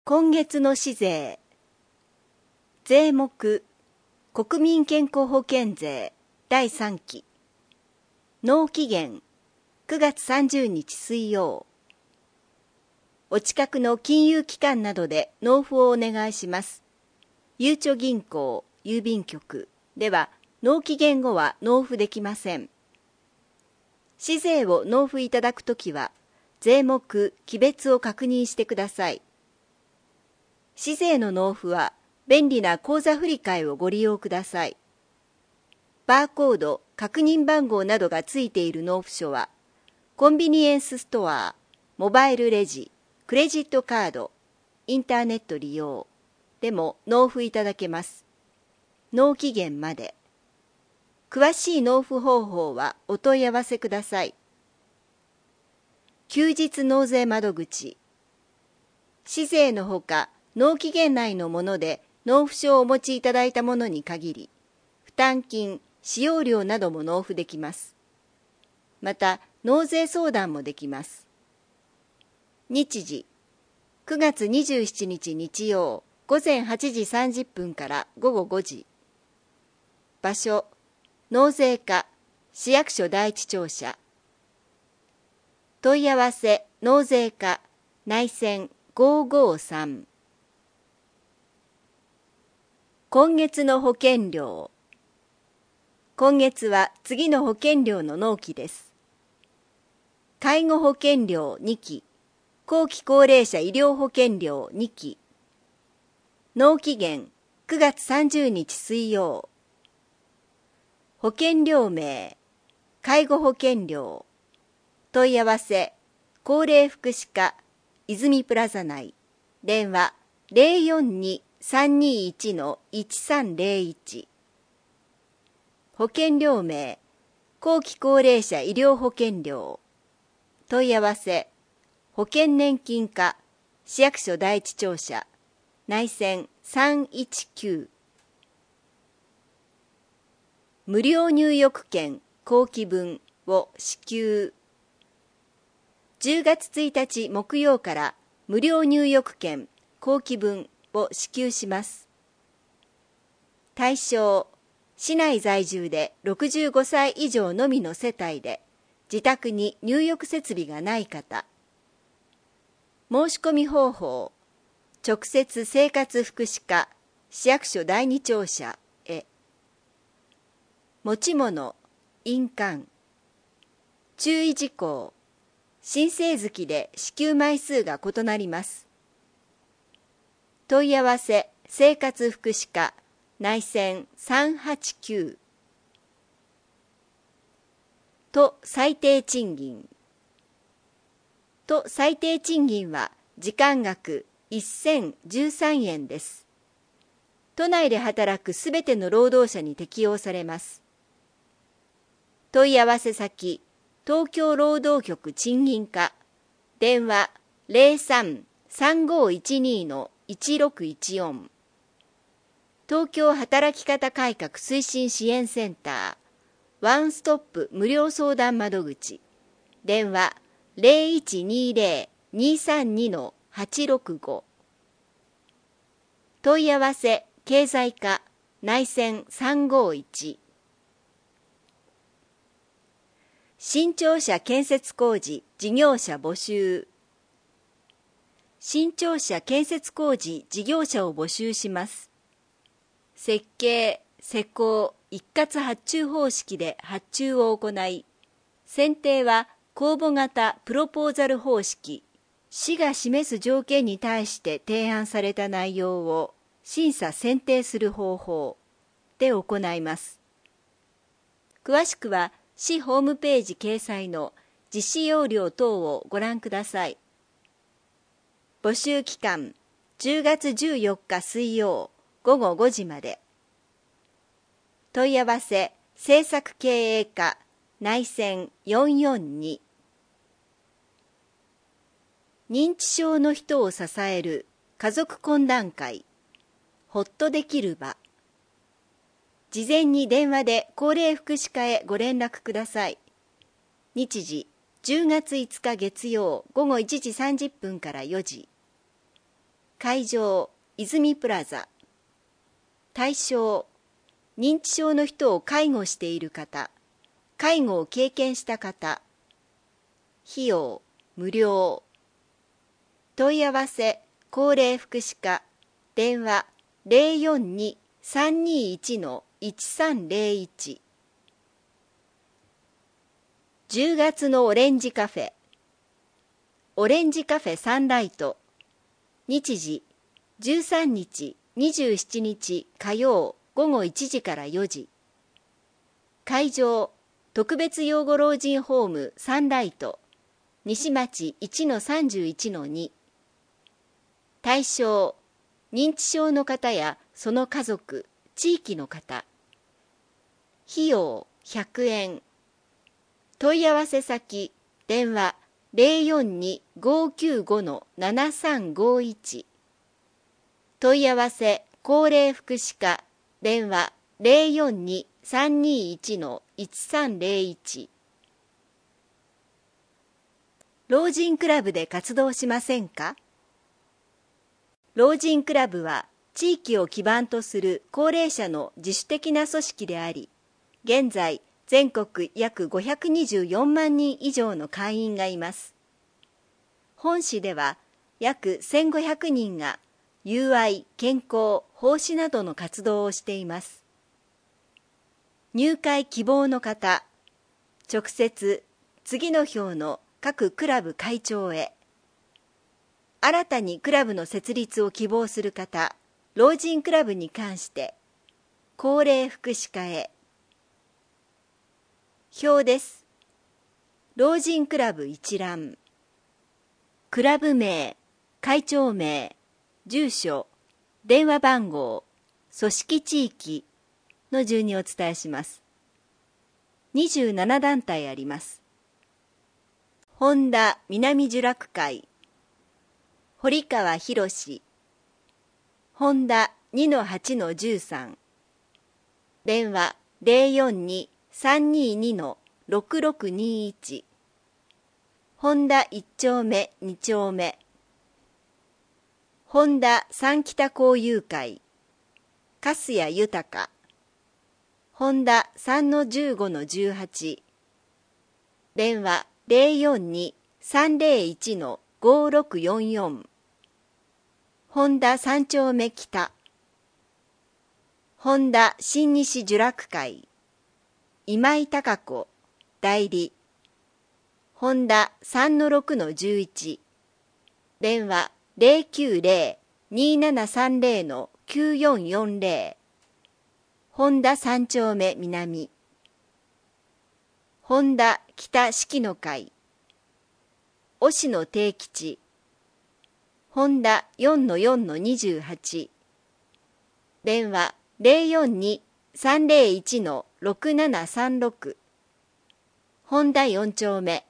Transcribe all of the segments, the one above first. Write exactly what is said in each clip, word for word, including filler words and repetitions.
今月の市税。税目、国民健康保険税だいさんき。納期限、くがつさんじゅうにち水曜。お近くの金融機関などで納付をお願いします。ゆうちょ銀行、郵便局では納期限後は納付できません。市税を納付いただくときは、税目、期別を確認してください。市税の納付は便利な口座振替をご利用ください。バーコード、確認番号などがついている納付書は、コンビニエンスストア、モバイルレジ、クレジットカード、インターネット利用でも納付いただけます。納期限まで。詳しい納付方法はお問い合わせください。休日納税窓口。市税のほか、納期限内のもので納付書をお持ちいただいたものに限り、負担金、使用料なども納付できます。また、納税相談もできます。日時、くがつにじゅうしちにち日曜、ごぜんはちじさんじゅっぷんからごごごじ。場所、納税課、市役所第一庁舎。問い合わせ、納税課、内線ごーごーさん。今月の保険料。今月は次の保険料の納期です。介護保険料にき、後期高齢者医療保険料にき。納期限くがつさんじゅうにち水曜。保険料名、介護保険料。問い合わせ、高齢福祉課、泉プラザ内。電話ゼロよんにーさんにーいちのいちさんゼロいち。保険料名、後期高齢者医療保険料。問い合わせ、保険年金課、市役所第一庁舎、内線さんいちきゅう。無料入浴券後期分を支給。じゅうがつついたち木曜から無料入浴券後期分を支給します。対象、市内在住でろくじゅうごさい以上のみの世帯で自宅に入浴設備がない方。申し込み方法、直接生活福祉課、市役所第二庁舎へ。持ち物、印鑑。注意事項、申請月で支給枚数が異なります。問い合わせ、生活福祉課、内線さんはちきゅう。都最低賃金。都最低賃金は時間額せんじゅうさんえんです。都内で働くすべての労働者に適用されます。問い合わせ先、東京労働局賃金課、電話ゼロさん さんごーいちにーのいちろくいちよん。東京働き方改革推進支援センター、ワンストップ無料相談窓口、電話ゼロいちにーゼロ にーさんにのはちろくご。問い合わせ、経済課、内線さんごーいち。新庁舎建設工事事業者募集。新庁舎建設工事事業者を募集します。設計、施工、一括発注方式で発注を行い、選定は公募型プロポーザル方式、市が示す条件に対して提案された内容を審査選定する方法で行います。詳しくは市ホームページ掲載の実施要領等をご覧ください。募集期間じゅうがつじゅうよっか水曜ごごごじまで。問い合わせ、政策経営課、内線よんよんに。認知症の人を支える家族懇談会、ほっとできる場。事前に電話で高齢福祉課へご連絡ください。日時、じゅうがついつか月曜午後いちじさんじゅっぷんからよじ。 会場、泉プラザ。対象、認知症の人を介護している方、介護を経験した方。費用、無料。問い合わせ、高齢福祉課、電話 ゼロよんに さんにいち いちさんゼロいち。じゅうがつのオレンジカフェ。オレンジカフェサンライト。日時、じゅうさんにち、にじゅうしちにち火曜午後いちじからよじ。会場、特別養護老人ホームサンライト、西町 いちのさんじゅういちのに。対象、認知症の方やその家族、地域の方。費用ひゃくえん。問い合わせ先、電話 ゼロよんに ごきゅうご ななさんごいち。問い合わせ、高齢福祉課、電話 ゼロよんに さんにいち いちさんゼロいち。老人クラブで活動しませんか？老人クラブは地域を基盤とする高齢者の自主的な組織であり、現在全国約ごひゃくにじゅうよんまんにん以上の会員がいます。本市では約せんごひゃくにんが友愛、健康、奉仕などの活動をしています。入会希望の方、直接次の表の各クラブ会長へ。新たにクラブの設立を希望する方、老人クラブに関して、高齢福祉課へ。表です。老人クラブ一覧。クラブ名、会長名、住所、電話番号、組織地域の順にお伝えします。にじゅうななだんたいあります。本田南聚楽会、堀川博、本田 にのはちのじゅうさん、電話 ゼロよんに さんにに ろくろくにいち、本田いっ丁目に丁目、本田三北交友会、粕谷豊、本田 さんのじゅうごのじゅうはち、電話 ゼロよんに さんゼロいち ごろくよんよん、本田三丁目北、本田新西聚楽会、今井貴子、代理、本田 さんのろくのじゅういち、電話 ゼロきゅうゼロ にななさんゼロ きゅうよんよんゼロ、本田三丁目南、本田北四季の会、押野定吉、本田 よんのよんのにじゅうはち、電話 ゼロよんに さんゼロいち ろくななさんろく、本田よん丁目、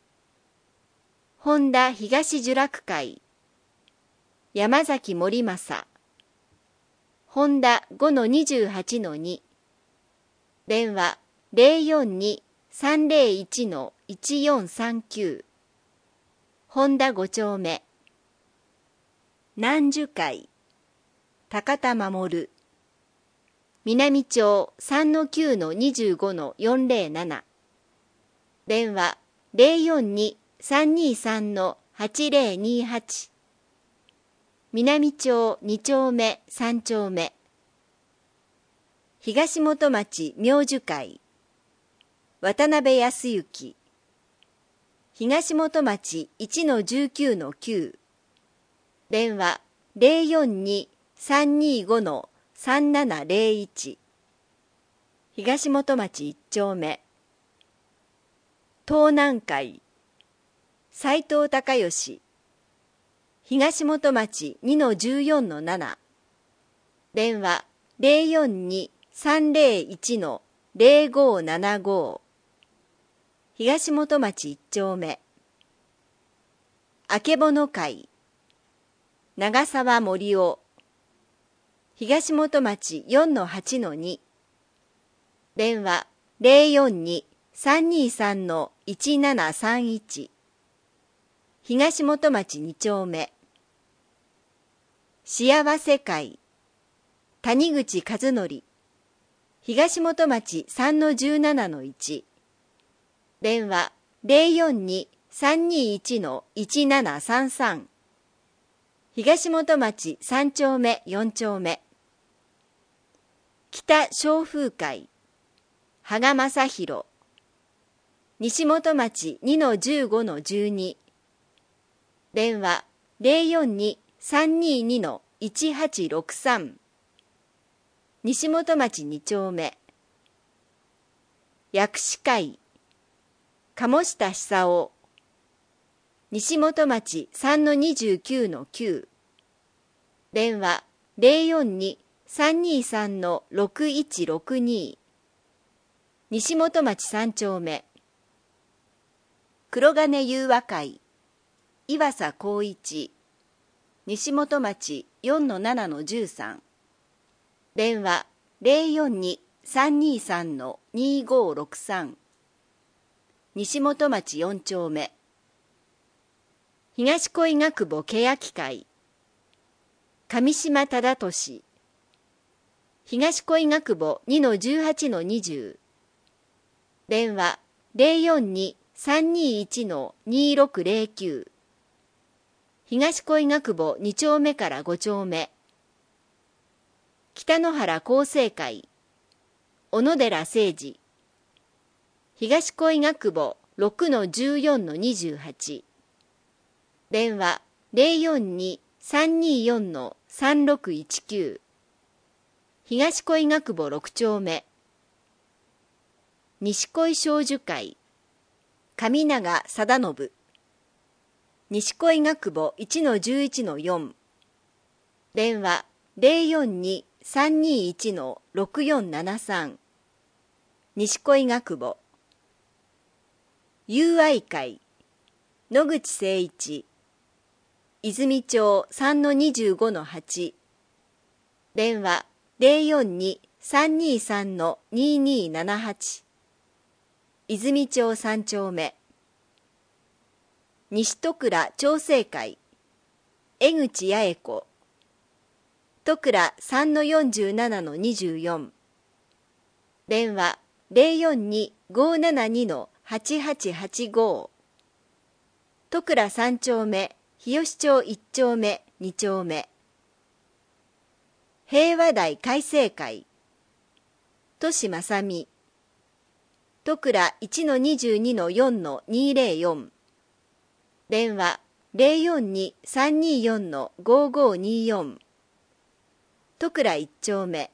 本田東聚楽会、山崎森正、本田 ごのにじゅうはちのに、電話 ゼロよんに さんゼロいち いちよんさんきゅう、本田ご丁目、南樹会、高田守、南町 さんのきゅうのにじゅうごのよんゼロなな、電話 ゼロよんに さんにさんのはちゼロにはち、南町に丁目さん丁目、東本町明樹会、渡辺康之、東本町 いちのじゅうきゅうのきゅう、電話 ゼロよんに さんにごのさんななゼロいち、東本町いち丁目、東南会、斉藤孝義、東本町 にのじゅうよんのなな、電話 ゼロよんに さんゼロいち ゼロごななご、東本町いち丁目、あけぼの会、長沢森夫、東本町 よんのはちのに、電話 ゼロよんに さんにさんのいちななさんいち、東本町に丁目、 幸せ会谷口和則東本町 さんのじゅうななのいち 電話 ゼロよんに さんにいち の いちななさんさん 東本町さん丁目よん丁目北松風会羽賀正弘西本町 にのじゅうごのじゅうに 電話 ゼロよんに さんにいに の いちはちろくさん 西本町に丁目薬師会鴨下久夫西本町 さんのにじゅうきゅうのきゅう 電話 ゼロよんに さんにさんのろくいちろくに 西本町さん丁目黒金友和会岩佐光一西本町 よんのななのじゅうさん 電話 ゼロよんに さんにさんのにごろくさん 西本町よん丁目東恋ヶ久保欅会上島忠俊東恋ヶ久保 にのじゅうはちのにじゅう 電話 ゼロよんに さんにいちのにろくゼロきゅう 東恋ヶ久保に丁目からご丁目北野原厚生会小野寺誠二東恋ヶ久保 ろくのじゅうよんのにじゅうはち 電話 ゼロよんに さんによんのさんろくいちきゅう 東恋ヶ久保ろく丁目西恋少女会上永貞信西恋ヶ久保 いちのじゅういちのよん 電話 ゼロよんに さんにいちのろくよんななさん 西恋ヶ久保友愛会野口誠一泉町 さんのにじゅうごのはち 電話 ゼロよんに さんにさんのににななはち 泉町さん丁目西戸倉調整会江口八重子戸倉 さんのよんじゅうななのにじゅうよん 電話 ゼロよんに ごななにのはちはちはちご 戸倉さん丁目日吉町いち丁目に丁目平和台改正会都市正美戸倉 いちのにじゅうにのよんのにゼロよん 電話 ゼロよんに さんによんのごごによん 戸倉いち丁目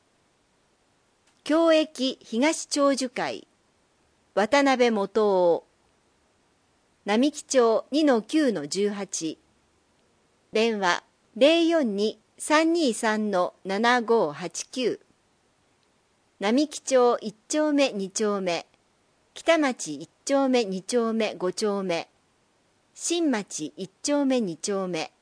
共益東長寿会渡辺元夫並木町 にのきゅうのじゅうはち 電話 ゼロよんに さんにさんのななごはちきゅう 並木町いち丁目に丁目北町いち丁目に丁目ご丁目新町いち丁目に丁目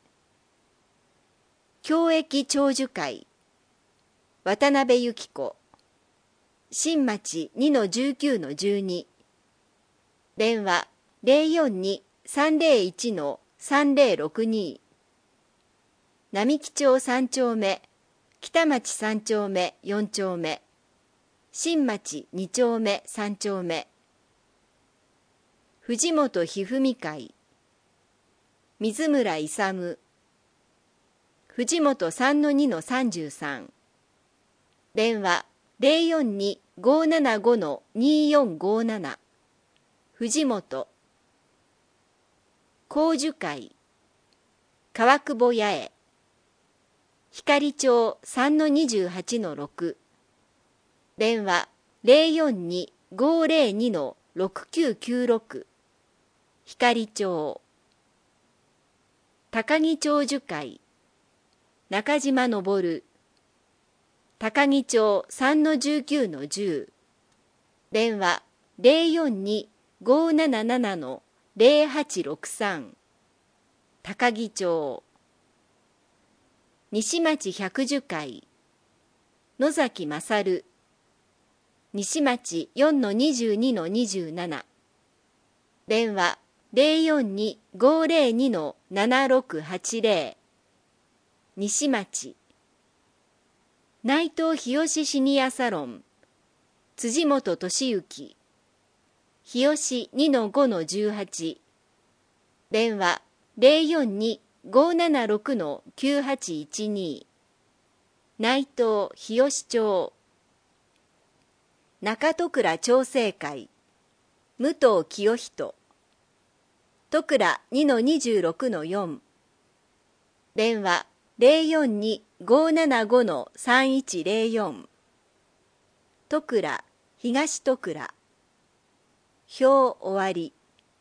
共益長寿会渡辺由紀子新町 にのじゅうきゅうのじゅうに 電話 ゼロよんに さんゼロいちのさんゼロろくに 並木町さん丁目北町さん丁目よん丁目新町に丁目さん丁目藤本ひふみ会水村勇藤本 さんのにのさんじゅうさん 電話 ゼロよんに ごななごのによんごなな 藤本光樹会川久保八重光町 さんのにじゅうはちのろく 電話 ゼロよんに ごゼロにのろくきゅうきゅうろく 光町高木長寿会中島昇高木町 さんのじゅうきゅうのじゅう 電話 ゼロよんに ごなななのゼロはちろくさん 高木町西町百寿会野崎勝西町 よんのにじゅうにのにじゅうなな 電話 ゼロよんに ごゼロにのななろくはちゼロ西町。内藤日吉シニアサロン、辻本俊之、日吉 にのごのじゅうはち、電話 ゼロよんに ごーななろく きゅうはちいちに、内藤日吉町。中戸倉調整会、武藤清人、戸倉 にのにじゅうろくのよん、電話 ゼロよんに ごーななご さんいちゼロよん、戸倉、東戸倉。表終わり。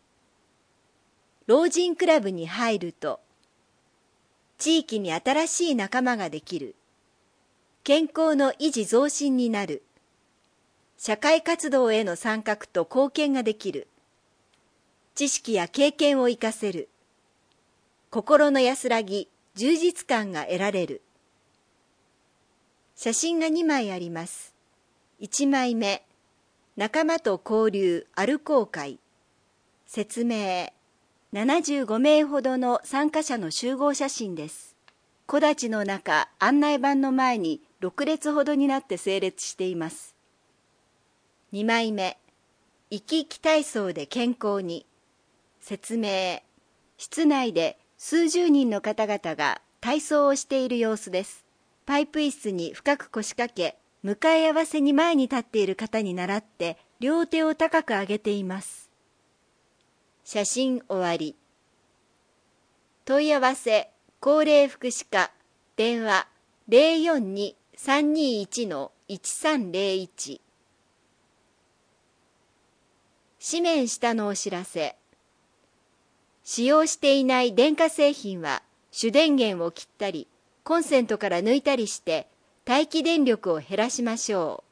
老人クラブに入ると、地域に新しい仲間ができる。健康の維持増進になる。社会活動への参画と貢献ができる。知識や経験を活かせる。心の安らぎ、充実感が得られる。写真がにまいあります。いちまいめ、仲間と交流歩こう会。説明、ななじゅうごめいほどの参加者の集合写真です。木立の中、案内板の前にろくれつほどになって整列しています。にまいめ、生き生き体操で健康に。説明、室内で数十人の方々が体操をしている様子です。パイプ椅子に深く腰掛け、向かい合わせに前に立っている方に倣って両手を高く上げています。写真終わり。問い合わせ、高齢福祉課、電話 ゼロよんに さんにいち のいちさんゼロいち。紙面下のお知らせ。使用していない電化製品は主電源を切ったり、コンセントから抜いたりして待機電力を減らしましょう。